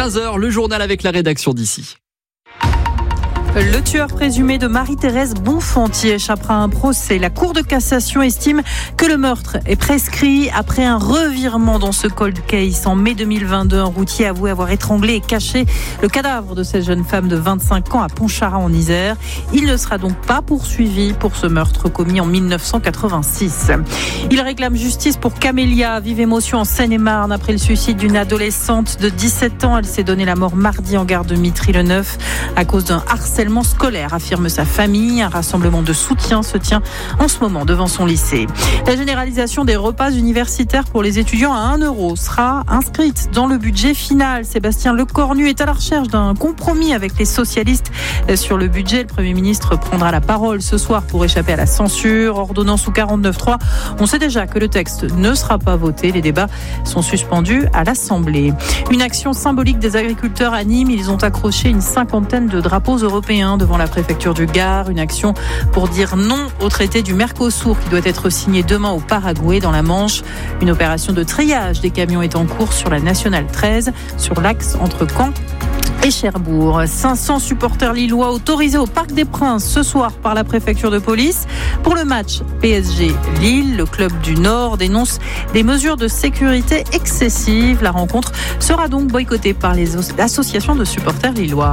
15h, le journal avec la rédaction d'ici. Le tueur présumé de Marie-Thérèse Bonfanti échappera à un procès. La Cour de cassation estime que le meurtre est prescrit après un revirement dans ce cold case. En mai 2022, un routier a avoué avoir étranglé et caché le cadavre de cette jeune femme de 25 ans à Pontcharrat en Isère. Il ne sera donc pas poursuivi pour ce meurtre commis en 1986. Il réclame justice pour Camélia. Vive émotion en Seine-et-Marne après le suicide d'une adolescente de 17 ans. Elle s'est donné la mort mardi en gare de Mitry-le-Neuf à cause d'un harcèlement scolaire, affirme sa famille. Un rassemblement de soutien se tient en ce moment devant son lycée. La généralisation des repas universitaires pour les étudiants à 1 € sera inscrite dans le budget final. Sébastien Lecornu est à la recherche d'un compromis avec les socialistes sur le budget. Le Premier ministre prendra la parole ce soir pour échapper à la censure. Ordonnance ou 49.3. On sait déjà que le texte ne sera pas voté. Les débats sont suspendus à l'Assemblée. Une action symbolique des agriculteurs à Nîmes. Ils ont accroché une 50aine de drapeaux européens devant la préfecture du Gard. Une action pour dire non au traité du Mercosur qui doit être signé demain au Paraguay dans la Manche. Une opération de triage des camions est en cours sur la Nationale 13 sur l'axe entre Caen et Cherbourg. 500 supporters lillois autorisés au Parc des Princes ce soir par la préfecture de police. Pour le match PSG-Lille, le club du Nord dénonce des mesures de sécurité excessives. La rencontre sera donc boycottée par les associations de supporters lillois.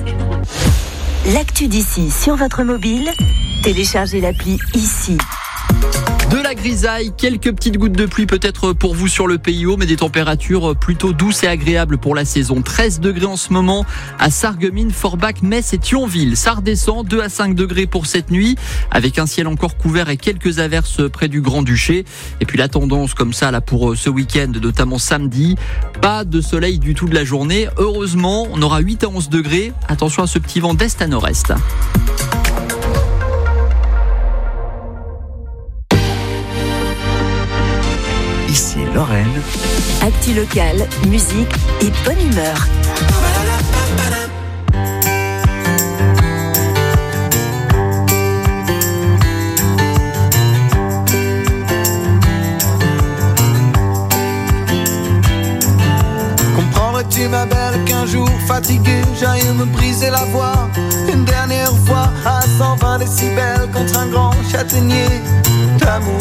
L'actu d'ici sur votre mobile, téléchargez l'appli ici. De la grisaille, quelques petites gouttes de pluie peut-être pour vous sur le PIO, mais des températures plutôt douces et agréables pour la saison. 13 degrés en ce moment à Sarreguemines, Forbach, Metz et Thionville. Ça redescend 2 à 5 degrés pour cette nuit, avec un ciel encore couvert et quelques averses près du Grand-Duché. Et puis la tendance comme ça là pour ce week-end, notamment samedi, pas de soleil du tout de la journée. Heureusement, on aura 8 à 11 degrés. Attention à ce petit vent d'est à nord-est. Ici Lorraine. Actu locale, musique et bonne humeur. Comprendrais-tu ma belle qu'un jour fatigué j'aille me briser la voix une dernière fois à 120 décibels contre un grand châtaignier d'amour.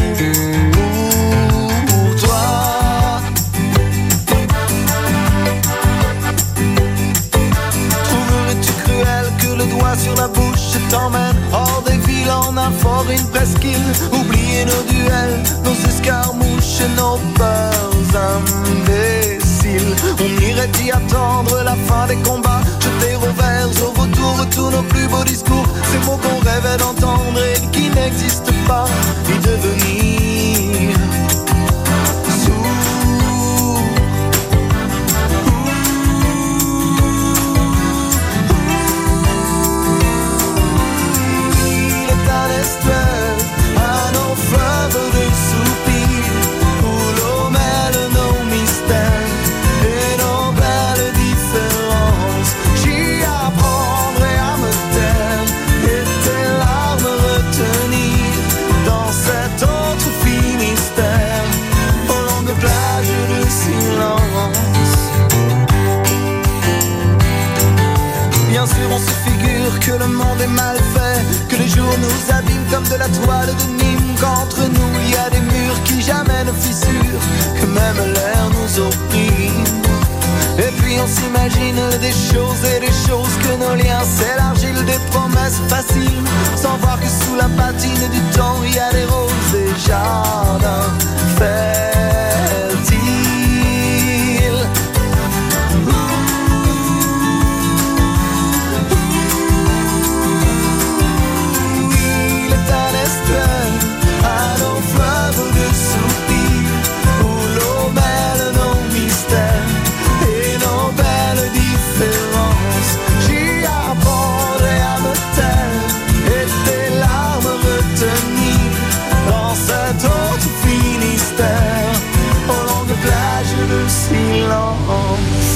Sur la bouche, je t'emmène hors des villes en un fort, une presqu'île. Oublier nos duels, nos escarmouches et nos peurs imbéciles. On irait y attendre la fin des combats, jeter au vert, au retour, tous nos plus beaux discours. Ces mots qu'on rêvait d'entendre et qui n'existent pas, y devenir à nos fleuves de soupirs où l'eau mêle nos mystères et nos belles différences. J'y apprendrai à me taire et tes larmes retenir dans cet autre Finistère aux longues plages de silence. Bien sûr on se figure que le monde est mal fait, que les jours nous abîment comme de la toile de Nîmes, qu'entre nous il y a des murs qui jamais ne fissurent, que même l'air nous opprime. Et puis on s'imagine des choses et des choses, que nos liens s'élargissent, des promesses faciles, sans voir que sous la patine du temps il y a des roses et jardins fertiles. À nos fleuves de soupirs où l'eau mêle nos mystères et nos belles différences. J'y apprendrai à me taire et tes larmes retenir dans cet autre Finistère aux longues plages de silence.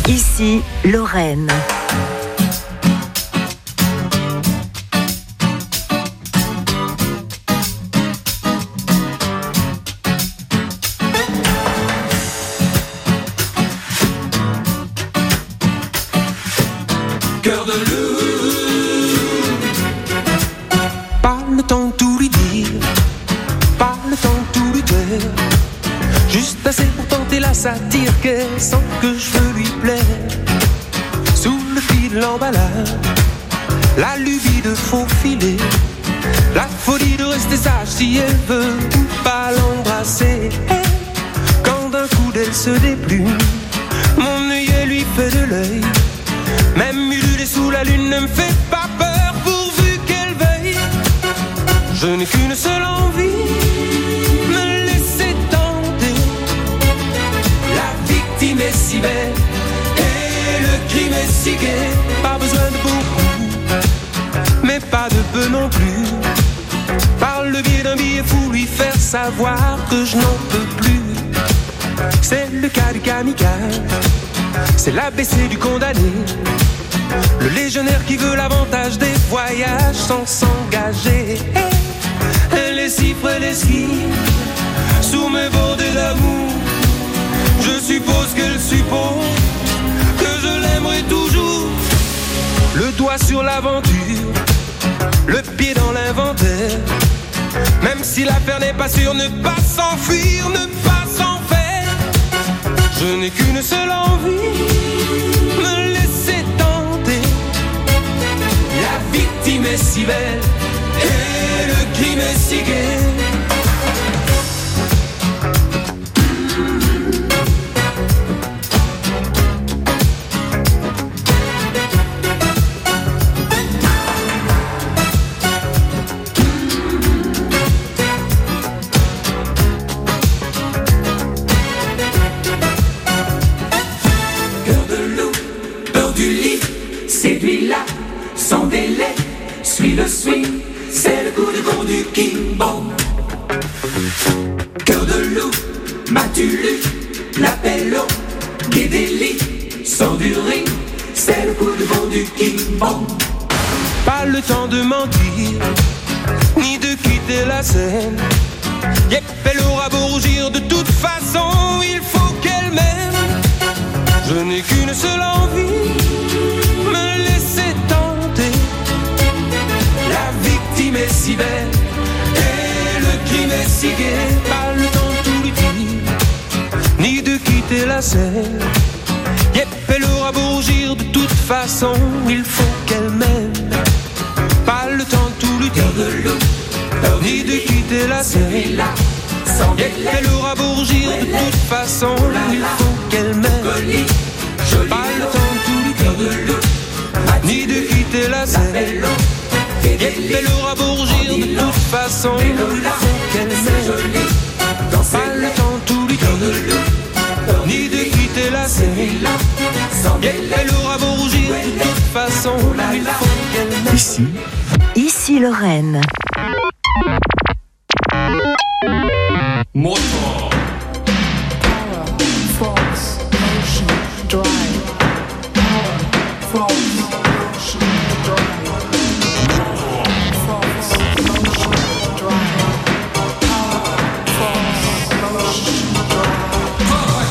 Ici, Lorraine. Cœur de loup, pas le temps de tout lui dire, pas le temps de tout lui dire, juste assez pour tenter la satire qu'elle sent que je veux lui plaire. Sous le fil de l'emballage, la lubie de faufiler, la folie de rester sage si elle veut pas l'embrasser. Quand d'un coup d'elle se déplume, mon œillet lui fait de l'œil. Même ululer sous la lune ne me fait pas peur pourvu qu'elle veille. Je n'ai qu'une seule envie, me laisser tenter. La victime est si belle et le crime est si gai. Pas besoin de beaucoup, mais pas de peu non plus. Par le biais d'un billet fou, lui faire savoir que je n'en peux plus. C'est le cas du kamikaze, c'est l'ABC du condamné, le légionnaire qui veut l'avantage des voyages sans s'engager. Elle est si près l'esquive, sous mes bordées d'amour. Je suppose qu'elle suppose que je l'aimerai toujours. Le doigt sur l'aventure, le pied dans l'inventaire. Même si l'affaire n'est pas sûre, ne pas s'enfuir, ne pas s'en faire. Je n'ai qu'une seule envie, me laisser tenter. La victime est si belle et le crime est si gai. Sans délai, suis le swing, c'est le coup de vent du King-Bong. Cœur de loup, m'as-tu lu l'appel au Guédéli? Sans du ring, c'est le coup de vent du King-Bong. Pas le temps de mentir, ni de quitter la scène. Yep, elle aura beau rougir, de toute façon, il faut qu'elle m'aime. Je n'ai qu'une seule envie, me laisser tenter. La victime est si belle et le crime est si gai. Pas le temps de tout lui dire, ni de quitter la scène. Yep, elle aura beau rougir, de toute façon, il faut qu'elle m'aime. Pas le temps de tout lui dire, ni de quitter la scène. Yep, elle aura beau rougir, de toute façon, il faut qu'elle m'aime. Pas le temps de tout lui dire, ni de quitter la scène. Yep, elle aura beau rougir, de toute façon, il faut qu'elle m'aime. Pas le temps de tout lui dire, ni de quitter la scène. Yep, elle aura beau rougir, de toute façon, il faut qu'elle m'aime. Ici Lorraine. Motor. Force, motion, drive. Power, force, motion, drive. Force, motion, drive. Power, force, motion, drive.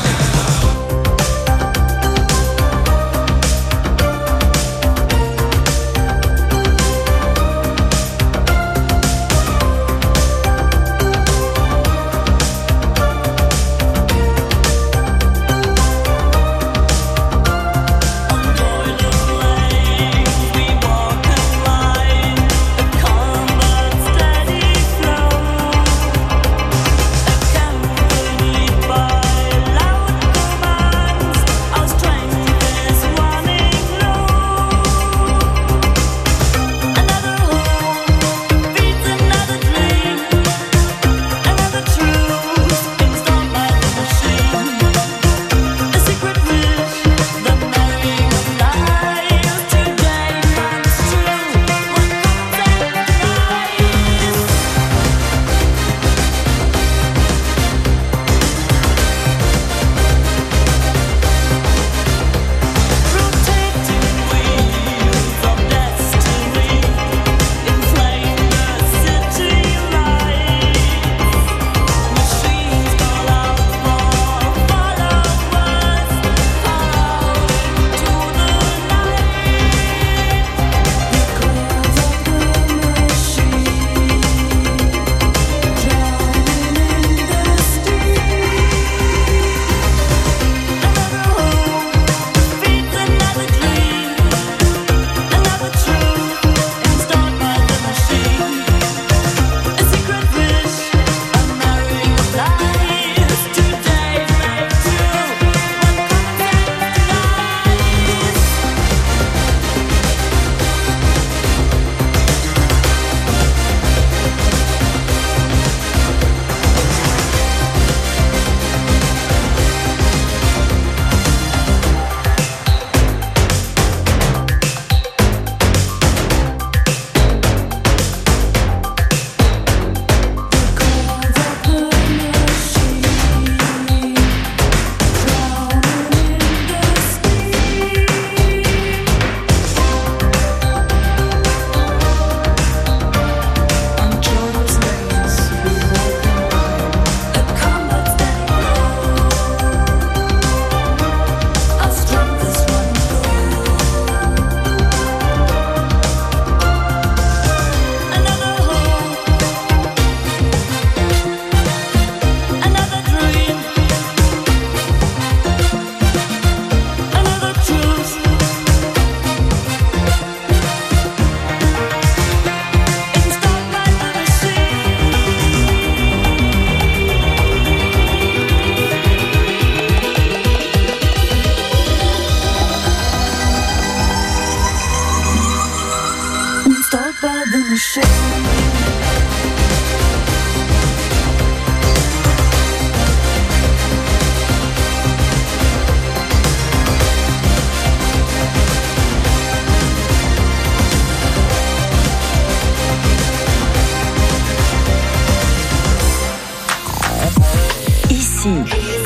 ici.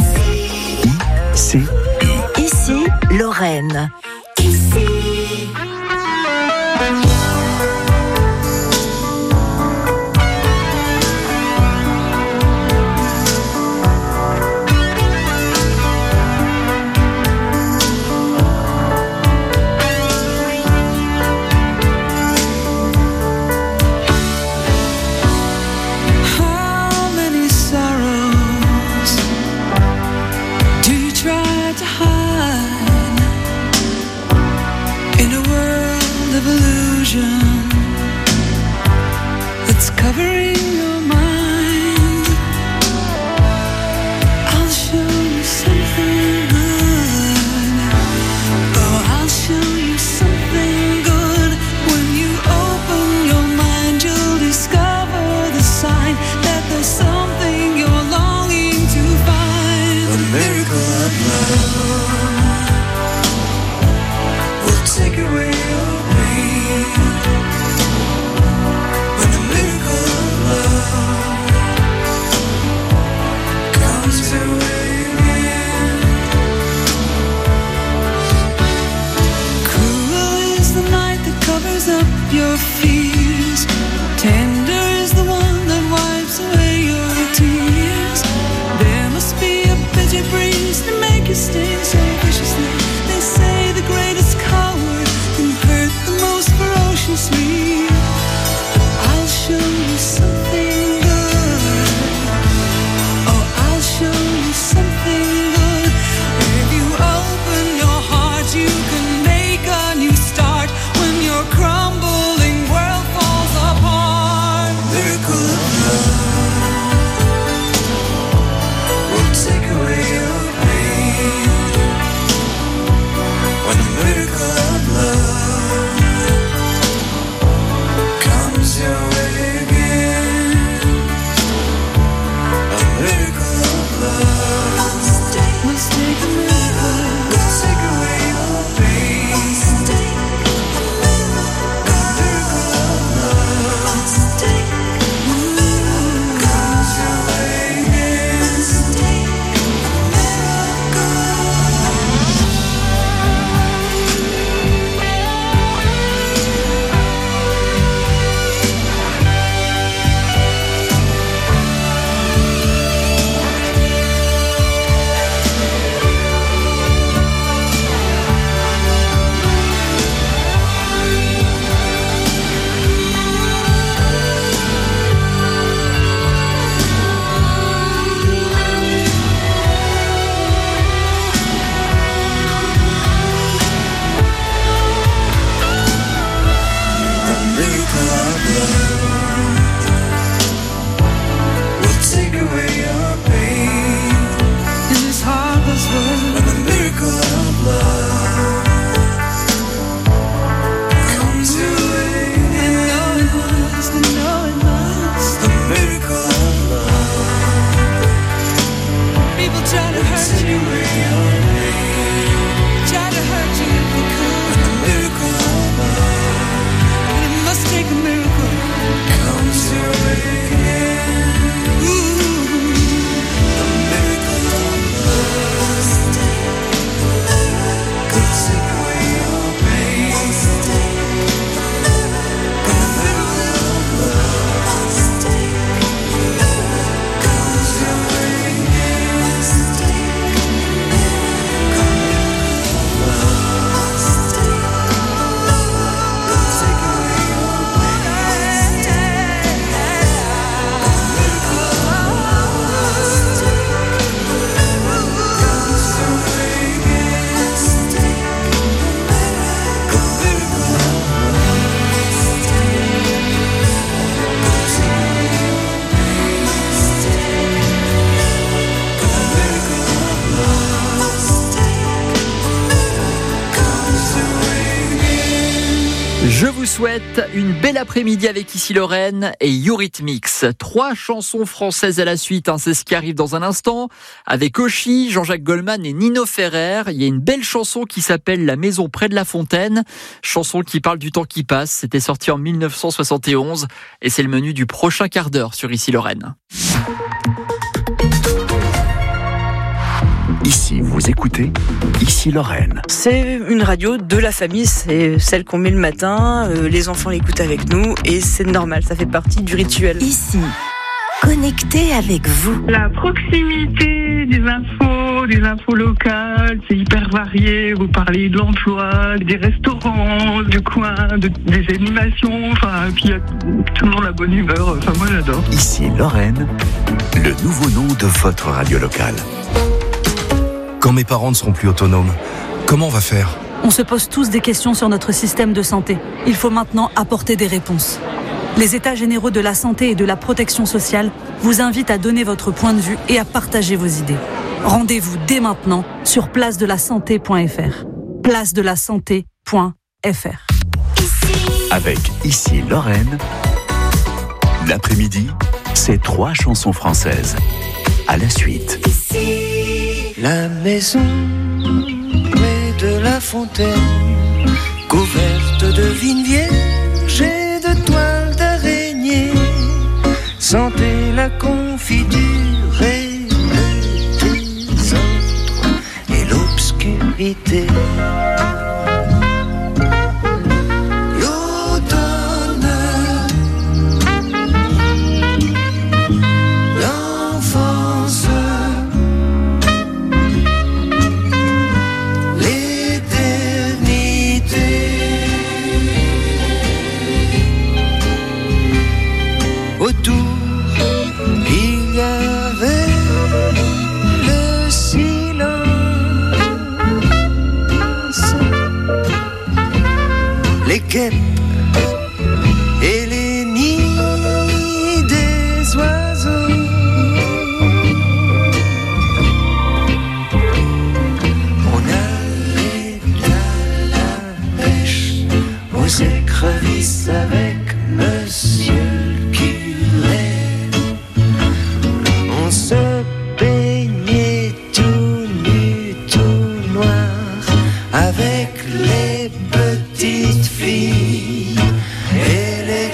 C'est Ici, Lorraine. How many sorrows do you try to hide in a world of illusion that's covering your mind? I'll show you something good. Oh, I'll show you something good. When you open your mind, you'll discover the sign that there's something you're longing to find. The miracle of love will take away your pain. When the miracle of love comes your way again. Cruel is the night that covers up your fears. Tender is the one that wipes away your tears. There must be a bitter breeze to make you sting so viciously. They say the greatest coward can hurt the most ferociously. I'll show you something good. Oh, I'll show you something good. If you open your heart, you can make a new start. When your crumbling world falls apart, miracle of love will take away your pain. When the miracle of love comes your way again, a miracle of love must take a miracle, will take away your pain. A miracle of love comes your way again. A miracle of love will take away your pain. In this heartless world, when the miracle of love comes your way, and know it must, and know it must. The miracle of love. People try to hurt you, try to hurt you if they could. When the miracle of love, and it must take a miracle, comes your way again. Ooh, the miracle of love could take away your pain. When the miracle of love comes your way again. Je vous souhaite une belle après-midi avec Ici Lorraine et Eurythmics. 3 chansons françaises à la suite, c'est ce qui arrive dans un instant. Avec Oshi, Jean-Jacques Goldman et Nino Ferrer. Il y a une belle chanson qui s'appelle La maison près de la fontaine. Chanson qui parle du temps qui passe. C'était sorti en 1971 et c'est le menu du prochain quart d'heure sur Ici Lorraine. Si vous écoutez, ici Lorraine. C'est une radio de la famille, c'est celle qu'on met le matin, les enfants l'écoutent avec nous et c'est normal, ça fait partie du rituel. Ici, connecté avec vous. La proximité des infos locales, c'est hyper varié. Vous parlez de l'emploi, des restaurants, du coin, des animations, et puis il y a toujours la bonne humeur. Moi j'adore. Ici Lorraine, le nouveau nom de votre radio locale. Quand mes parents ne seront plus autonomes, comment on va faire ? On se pose tous des questions sur notre système de santé. Il faut maintenant apporter des réponses. Les États généraux de la santé et de la protection sociale vous invitent à donner votre point de vue et à partager vos idées. Rendez-vous dès maintenant sur placedelasanté.fr. placedelasanté.fr. Avec Ici Lorraine, l'après-midi, c'est 3 chansons françaises. À la suite. La maison près de la fontaine, couverte de vignes vierges et de toiles d'araignée, sentez la confiture et le désordre et l'obscurité. Les guêpes et les nids des oiseaux. On allait à la pêche aux écrevisses avec monsieur le curé. On se baignait tout nu, tout noir avec les petites filles et les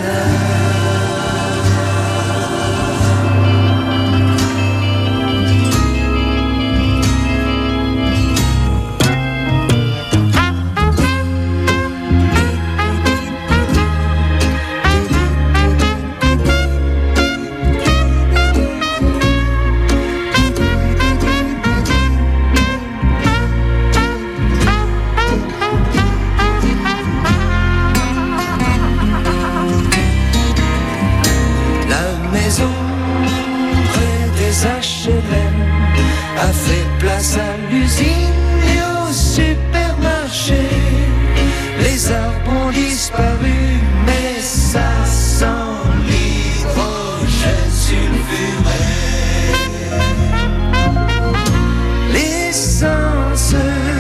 a fait place à l'usine et au supermarché. Les arbres ont disparu, mais ça sent l'hydrogène sulfuré. L'essence,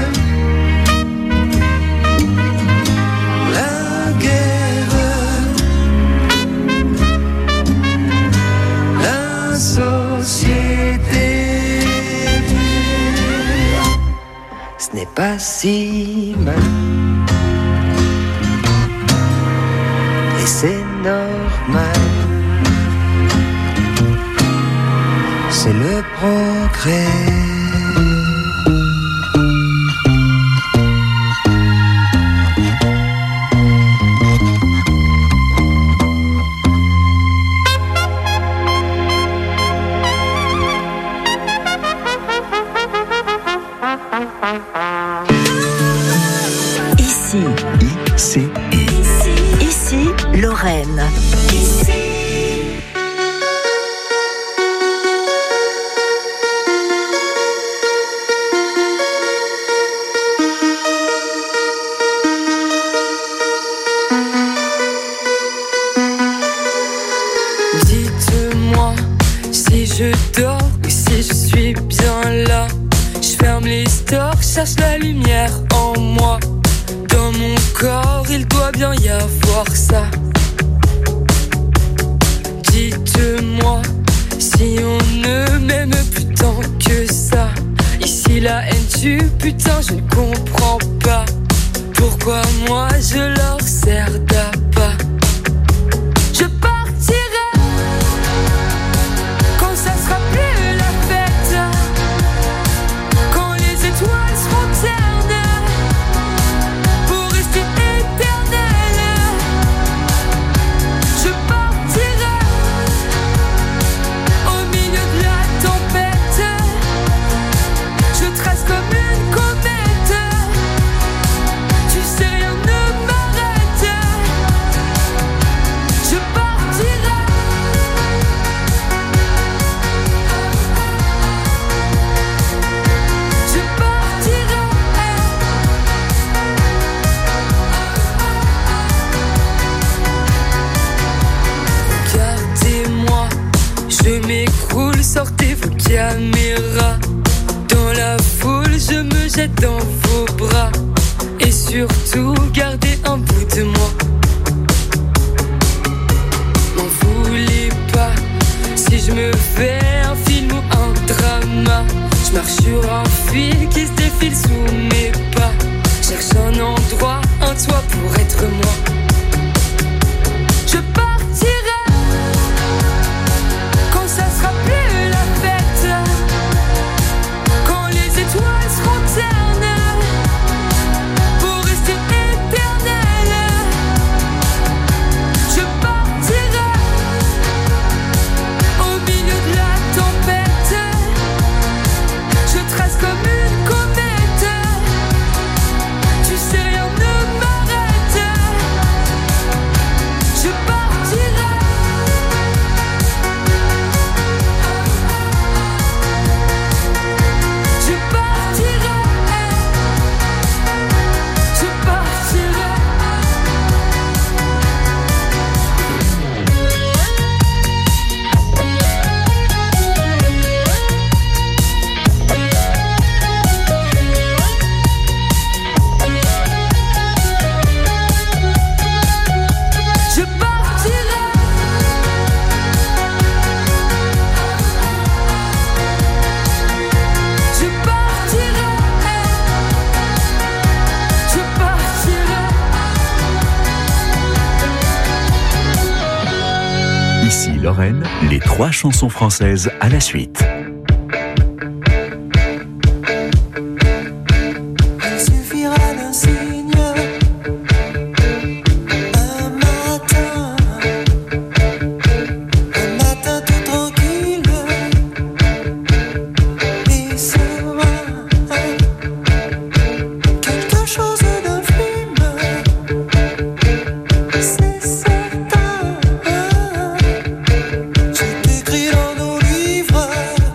la guerre, la société. Ce n'est pas si mal, et c'est normal, c'est le progrès. Ici, Lorraine. Dites-moi si je dors ou si je suis bien là. Je ferme les stores, cherche la lumière en moi. Dans mon corps, il doit bien y avoir ça. Dites-moi si on ne m'aime plus tant que ça. Ici la haine tue, putain, je ne comprends pas pourquoi moi je leur sers d'appât. Je partirai quand ça sera plus la fête, tête dans vos bras et surtout garder un bout de moi. M'en voulez pas si je me fais un film ou un drama. Je marche sur un fil qui se défile sous mes pas. Cherche un endroit, un toit pour être moi. Je partirai quand ça sera plus la fête, quand les étoiles seront ternes pour rester éternelles. Je partirai au milieu de la tempête. Je trace comme une comète. Tu sais, rien ne m'arrête. Je partirai. Je partirai. Je partirai. Je partirai. Je partirai. Je partirai. Ici Lorraine, les 3 chansons françaises à la suite. Il suffira d'un signe, un matin tout tranquille, et serein, quelque chose d'infime, c'est certain. C'est écrit dans nos livres.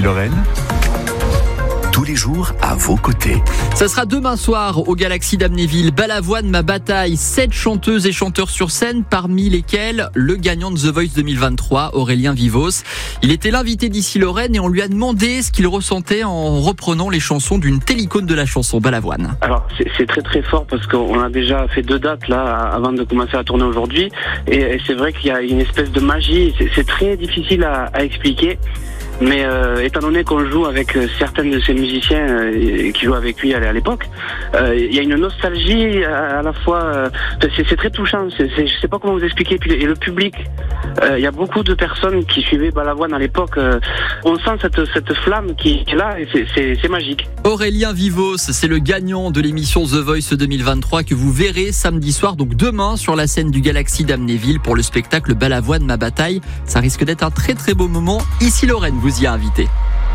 Lorraine, tous les jours à vos côtés. Ça sera demain soir au Galaxy d'Amnéville. Balavoine, ma bataille. 7 chanteuses et chanteurs sur scène, parmi lesquels le gagnant de The Voice 2023, Aurélien Vivos. Il était l'invité d'Ici Lorraine et on lui a demandé ce qu'il ressentait en reprenant les chansons d'une telle icône de la chanson, Balavoine. Alors c'est très très fort parce qu'on a déjà fait 2 dates là avant de commencer à tourner aujourd'hui et c'est vrai qu'il y a une espèce de magie. C'est très difficile à expliquer. Mais étant donné qu'on joue avec certains de ces musiciens qui jouent avec lui à l'époque, il y a une nostalgie à la fois. C'est très touchant. Je sais pas comment vous expliquer. Et le public, il y a beaucoup de personnes qui suivaient Balavoine à l'époque. On sent cette flamme qui est là et c'est magique. Aurélien Vivos, c'est le gagnant de l'émission The Voice 2023 que vous verrez samedi soir, donc demain, sur la scène du Galaxy d'Amnéville pour le spectacle Balavoine, ma bataille. Ça risque d'être un très très beau moment. Ici Lorraine vous y a invité.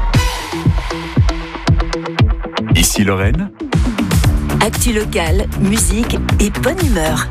Ici Lorraine, Actu locale, musique et bonne humeur.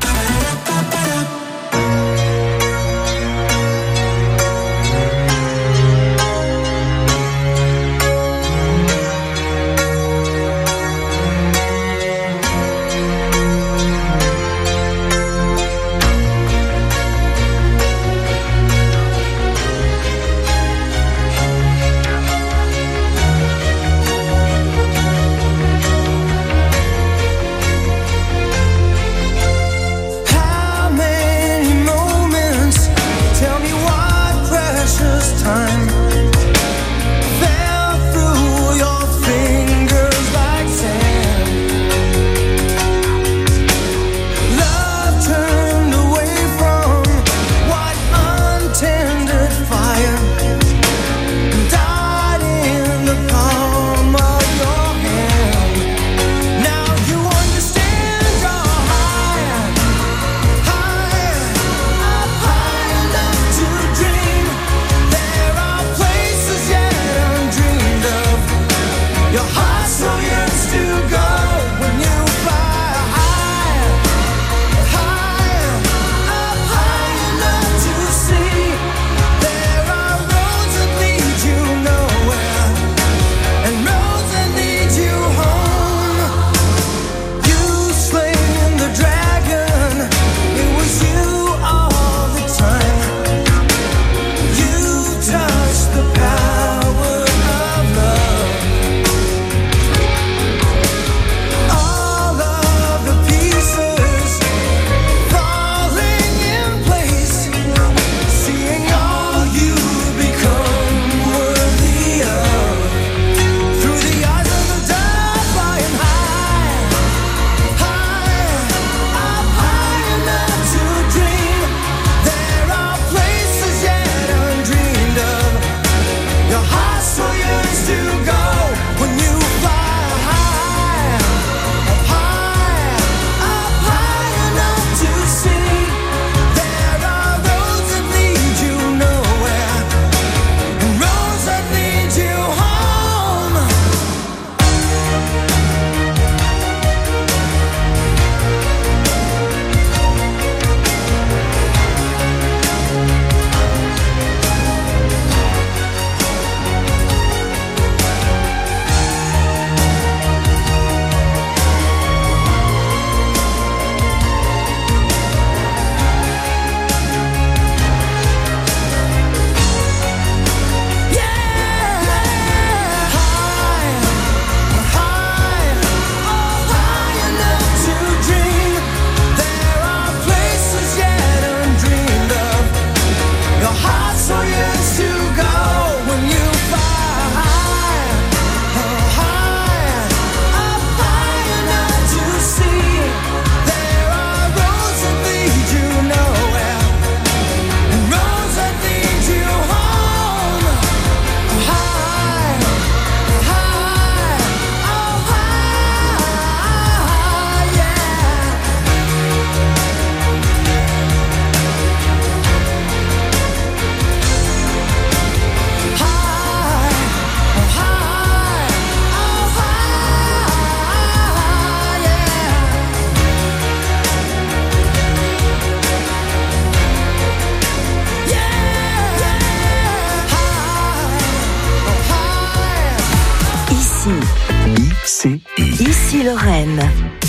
Ici Lorraine.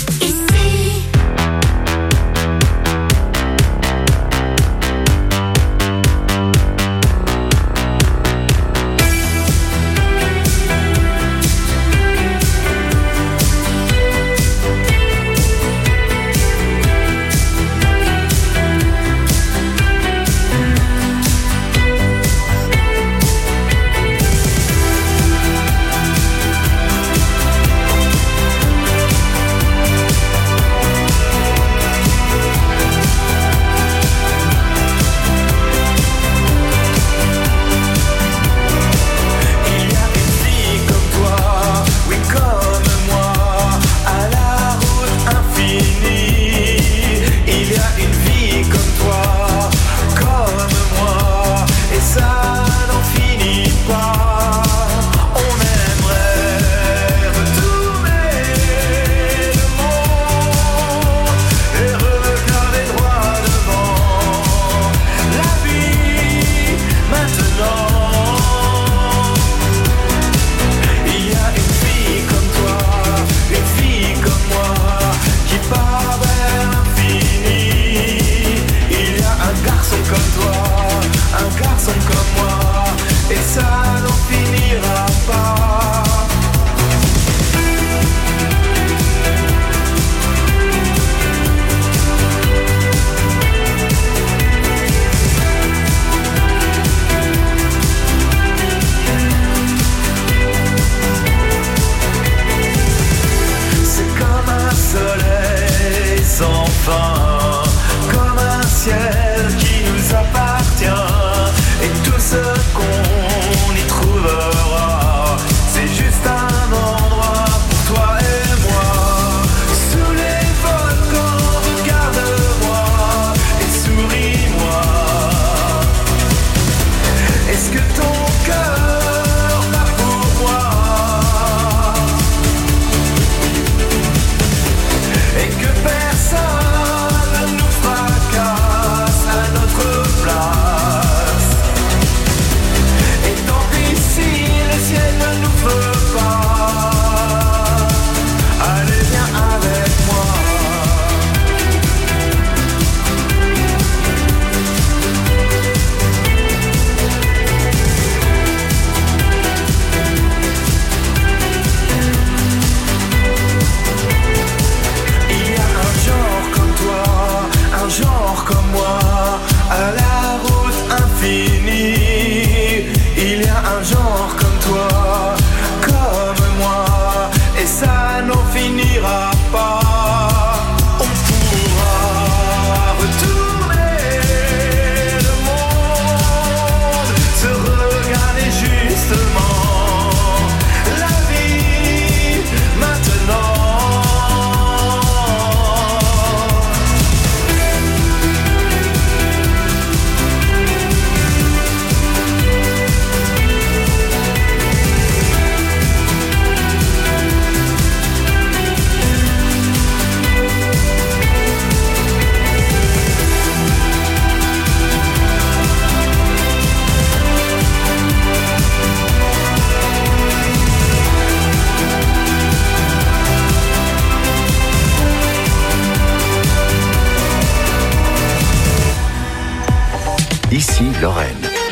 Ici Lorraine.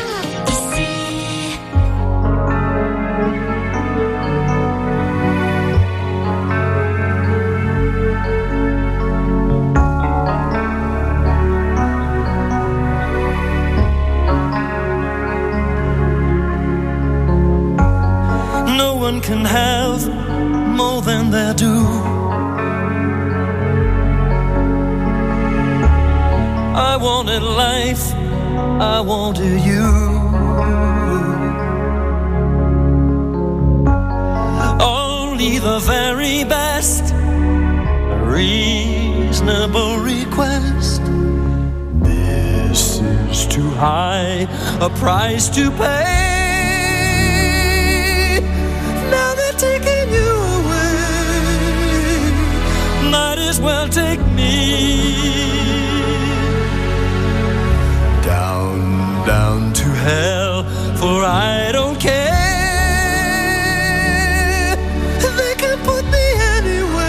No one can have more than they do. I wanted life, I wanted you. Only the very best, a reasonable request. This is too high a price to pay. Now they're taking you away, might as well take me. Down to hell, for I don't care. They can put me anywhere.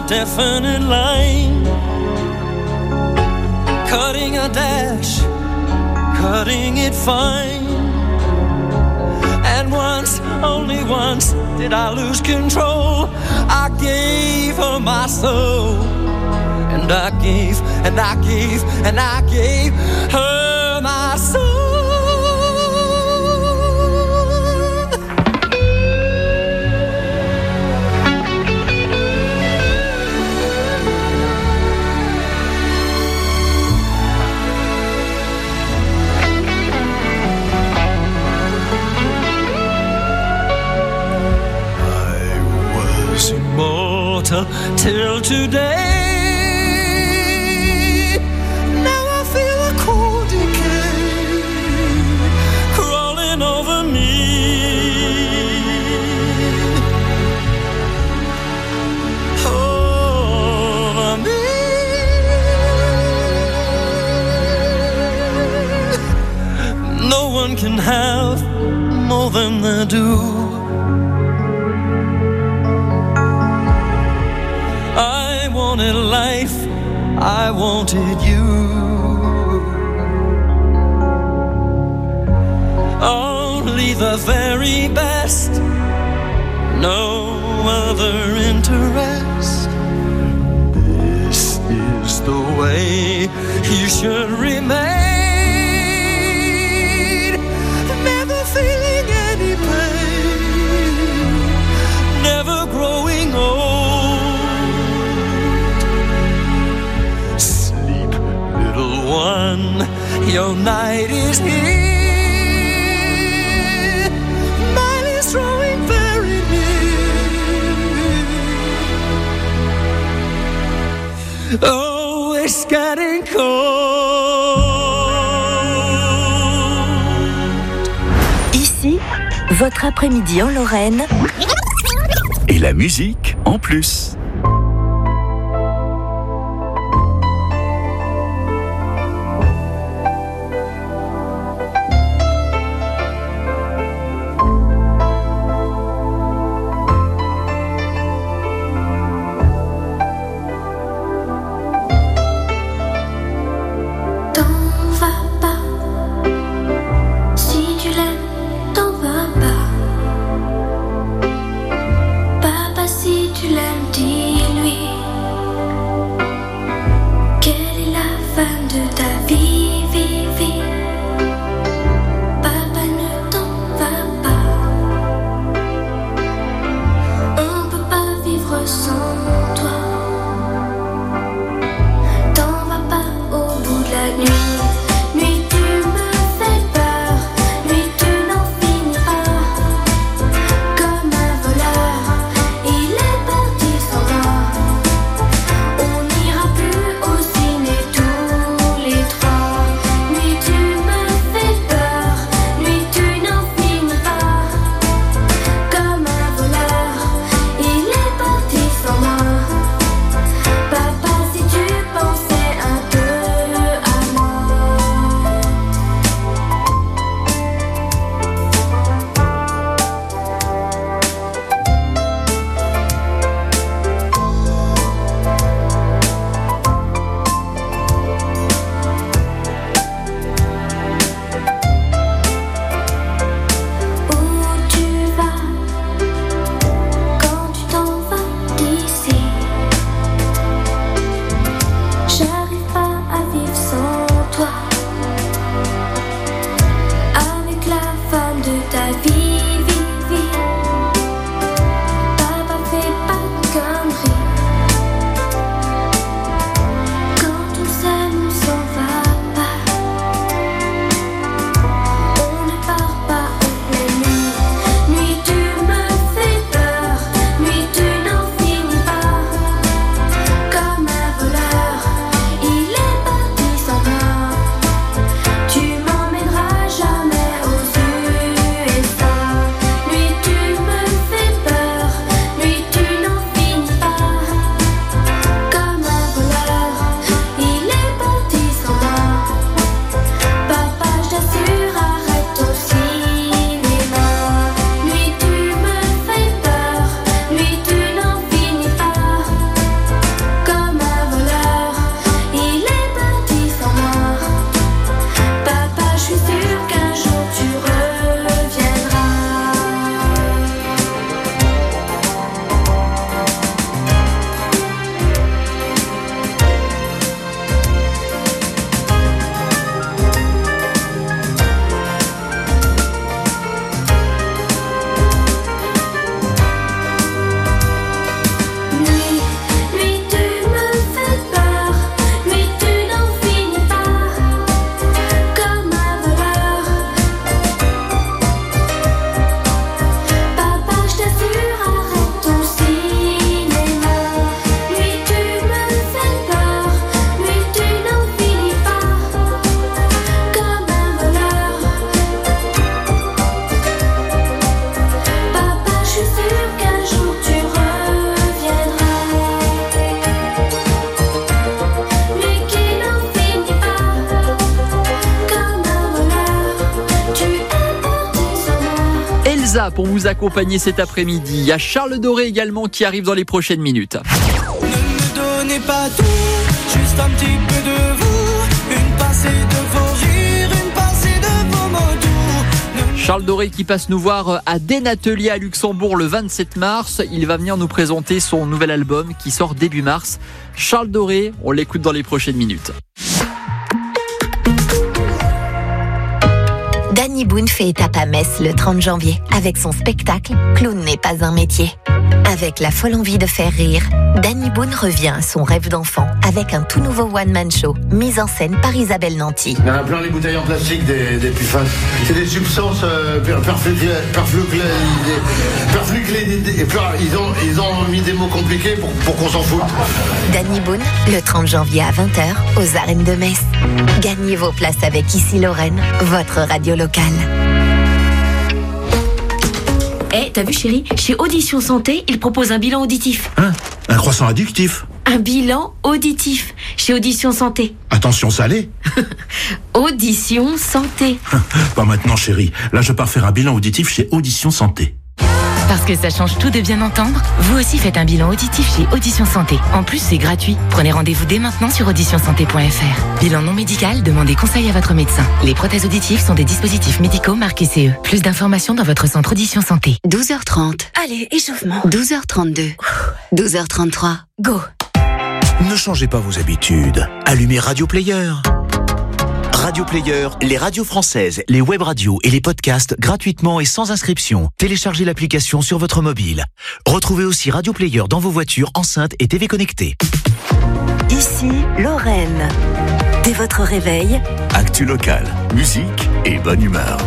definite line, cutting a dash, cutting it fine. And once, only once, did I lose control. I gave her my soul, and I gave, and I gave, and I gave her my soul. Till today, now I feel a cold decay crawling over me. Over me. No one can have more than they do. I wanted life, I wanted you. Only the very best, no other interest. This is the way you should remain. Never feeling any pain, never growing old. One, your night is here, mine is drawing very near. Oh, it's getting cold. Ici, votre après-midi en Lorraine. Et la musique en plus. Tu l'aimes, dis Elsa pour vous accompagner cet après-midi. Il y a Charles Doré également qui arrive dans les prochaines minutes. Ne me donnez pas tout, juste un petit peu de vous, une pincée de vos rires, une pincée de vos mots doux. Charles Doré qui passe nous voir à Den Atelier à Luxembourg le 27 mars. Il va venir nous présenter son nouvel album qui sort début mars. Charles Doré, on l'écoute dans les prochaines minutes. Danny Boone fait étape à Metz le 30 janvier avec son spectacle « Clown n'est pas un métier ». Avec la folle envie de faire rire, Danny Boone revient à son rêve d'enfant avec un tout nouveau one-man show mis en scène par Isabelle Nanty. Il y en a plein les bouteilles en plastique des puffins. C'est des substances ils ont mis des mots compliqués pour qu'on s'en foute. Danny Boone, le 30 janvier à 20h aux arènes de Metz. Gagnez vos places avec Ici Lorraine, votre radio locale. T'as vu chérie, chez Audition Santé, ils proposent un bilan auditif. Hein? Un croissant addictif? Un bilan auditif chez Audition Santé. Attention salé. Audition Santé. Pas maintenant chérie, là je pars faire un bilan auditif chez Audition Santé. Parce que ça change tout de bien entendre, vous aussi faites un bilan auditif chez Audition Santé. En plus, c'est gratuit. Prenez rendez-vous dès maintenant sur auditionsanté.fr. Bilan non médical, demandez conseil à votre médecin. Les prothèses auditives sont des dispositifs médicaux marqués CE. Plus d'informations dans votre centre Audition Santé. 12h30. Allez, échauffement. 12h32. 12h33. Go. Ne changez pas vos habitudes. Allumez Radio Player. Radio Player, les radios françaises, les web radios et les podcasts gratuitement et sans inscription. Téléchargez l'application sur votre mobile. Retrouvez aussi Radio Player dans vos voitures, enceintes et TV connectées. Ici, Lorraine. Dès votre réveil, Actu locale, musique et bonne humeur.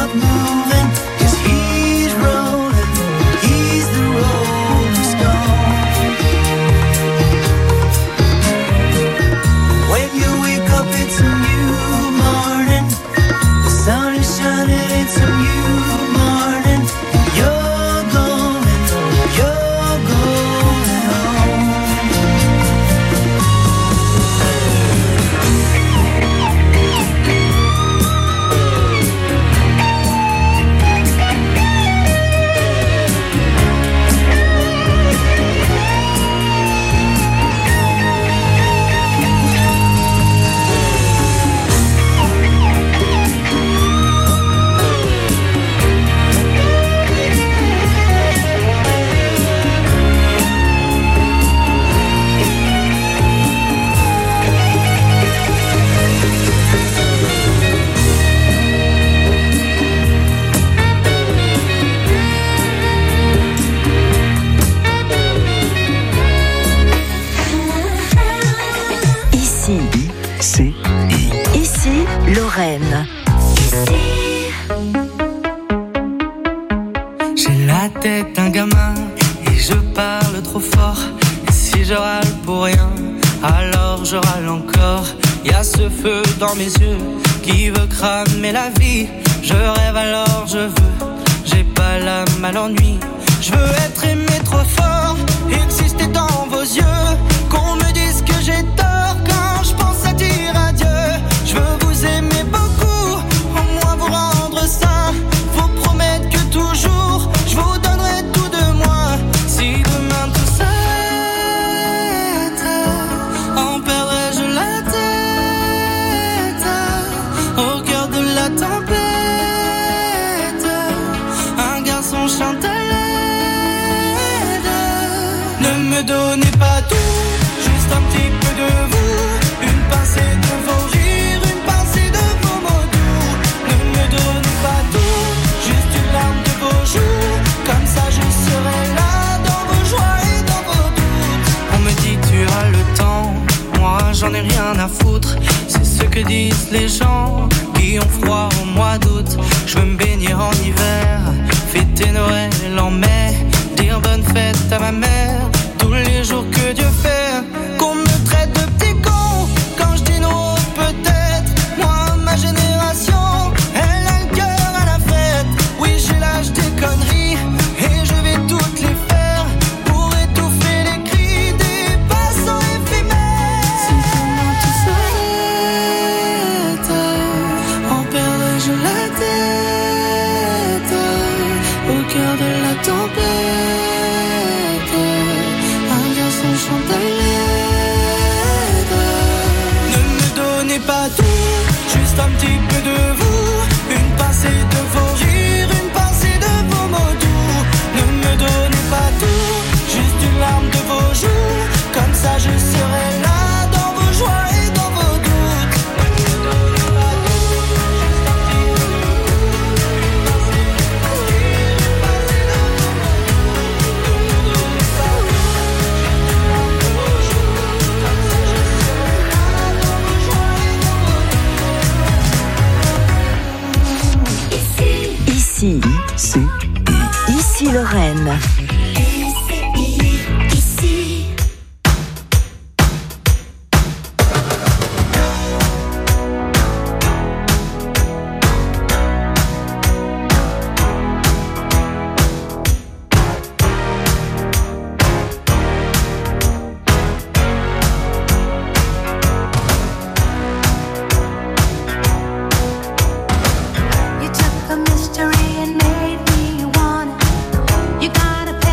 Stone. J'ai la tête d'un gamin et je parle trop fort. Et si je râle pour rien, alors je râle encore. Y'a ce feu dans mes yeux qui veut cramer la vie. Je rêve alors je veux, j'ai pas l'âme à l'ennui. Je veux être aimé trop fort, exister dans vos yeux. Qu'on me dise que j'ai tort quand je pense à dire adieu. Je veux vous aimer beaucoup, au moins vous rendre sain. Vous promettre que toujours je vous donnerai tout de moi. Si demain tout s'arrête, en perdrai-je la tête au cœur de la tempête. Un garçon chante à l'aide. Ne me donnez pas tout, juste un petit peu de vous. Une pincée de vos rires, une pincée de vos mots doux. Ne me donnez pas tout, juste une larme de vos joues. Comme ça je serai là dans vos joies et dans vos doutes. On me dit tu as le temps, moi j'en ai rien à foutre. C'est ce que disent les gens qui ont froid au mois d'août. Je veux me baigner en hiver, fêter Noël en mai, dire bonne fête à ma mère tous les jours que Dieu fait. Qu'on me traite de petit con quand je dis non, peut-être. Moi, ma génération, elle a le cœur à la fête. Oui, j'ai l'âge des conneries et je vais toutes les faire pour étouffer les cris des passants éphémères. Si demain tout s'arrête, en perdrai-je la tête au cœur de la tempête. Un garçon chante à l'aide. Ne me donnez pas tout, juste un petit peu de vous. Une pincée de vos rires, une pincée de vos mots doux. Ne me donnez pas tout, juste une larme de vos joues. Comme ça je serai là dans vos joies et dans vos doutes. Ne me donnez pas tout, juste un petit peu de vous. Une pincée de vos rires, une pincée de vos mots doux. Ne me donnez pas tout, juste une larme de vos joues. Comme ça je serai là dans vos joies et dans vos Ici Lorraine. You took a mystery and made me want it. You got a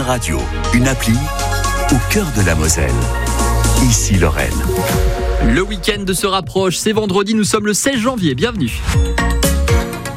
Radio, une appli au cœur de la Moselle. Ici Lorraine. Le week-end se rapproche, c'est vendredi, nous sommes le 16 janvier, bienvenue.